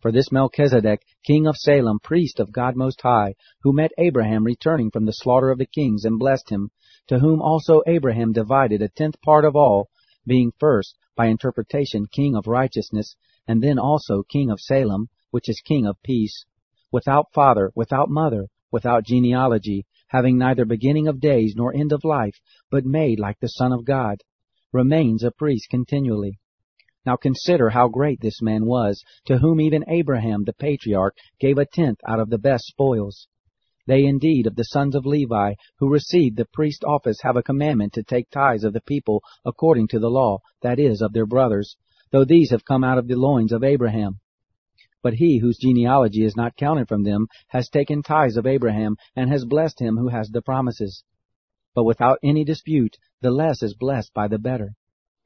For this Melchizedek, king of Salem, priest of God Most High, who met Abraham returning from the slaughter of the kings and blessed him, to whom also Abraham divided a tenth part of all, being first, by interpretation, king of righteousness, and then also king of Salem, which is king of peace, without father, without mother, without genealogy, having neither beginning of days nor end of life, but made like the Son of God, remains a priest continually. Now consider how great this man was, to whom even Abraham the patriarch gave a tenth out of the best spoils. They indeed of the sons of Levi, who received the priest office, have a commandment to take tithes of the people according to the law, that is, of their brothers, though these have come out of the loins of Abraham. But he whose genealogy is not counted from them has taken tithes of Abraham, and has blessed him who has the promises. But without any dispute, the less is blessed by the better.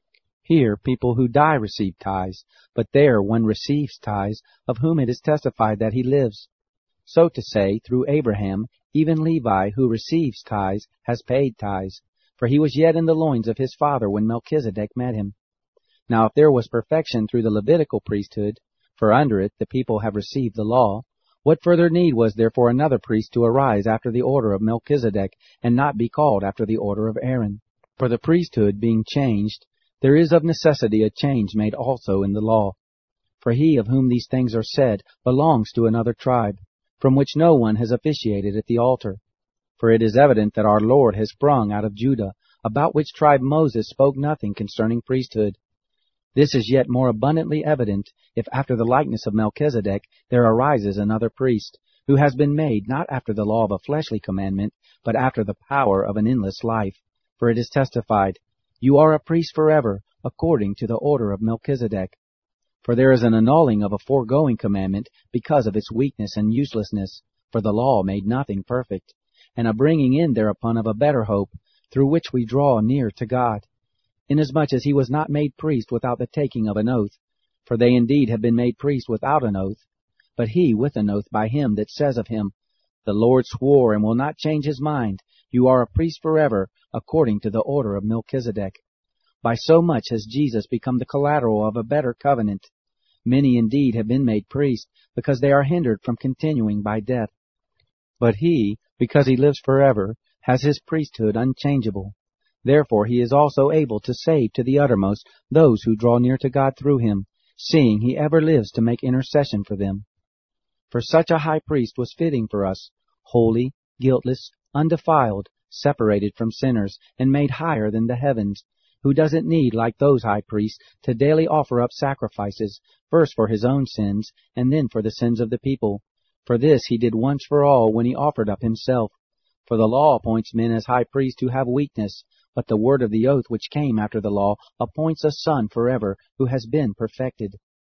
Here people who die receive tithes, but there one receives tithes, of whom it is testified that he lives. So to say, through Abraham, even Levi, who receives tithes, has paid tithes, for he was yet in the loins of his father when Melchizedek met him. Now if there was perfection through the Levitical priesthood, for under it the people have received the law, what further need was there for another priest to arise after the order of Melchizedek, and not be called after the order of Aaron? For the priesthood being changed, there is of necessity a change made also in the law. For he of whom these things are said belongs to another tribe, from which no one has officiated at the altar. For it is evident that our Lord has sprung out of Judah, about which tribe Moses spoke nothing concerning priesthood. This is yet more abundantly evident, if after the likeness of Melchizedek there arises another priest, who has been made not after the law of a fleshly commandment, but after the power of an endless life. For it is testified, You are a priest forever, according to the order of Melchizedek. For there is an annulling of a foregoing commandment because of its weakness and uselessness, for the law made nothing perfect, and a bringing in thereupon of a better hope, through which we draw near to God, inasmuch as he was not made priest without the taking of an oath, for they indeed have been made priests without an oath, but he with an oath by him that says of him, The Lord swore and will not change his mind, You are a priest forever, according to the order of Melchizedek. By so much has Jesus become the collateral of a better covenant. Many indeed have been made priests, because they are hindered from continuing by death. But he, because he lives forever, has his priesthood unchangeable. Therefore he is also able to save to the uttermost those who draw near to God through him, seeing he ever lives to make intercession for them. For such a high priest was fitting for us, holy, guiltless, undefiled, separated from sinners, and made higher than the heavens, who doesn't need, like those high priests, to daily offer up sacrifices, first for his own sins, and then for the sins of the people. For this he did once for all when he offered up himself. For the law appoints men as high priests who have weakness, but the word of the oath which came after the law appoints a Son forever, who has been perfected.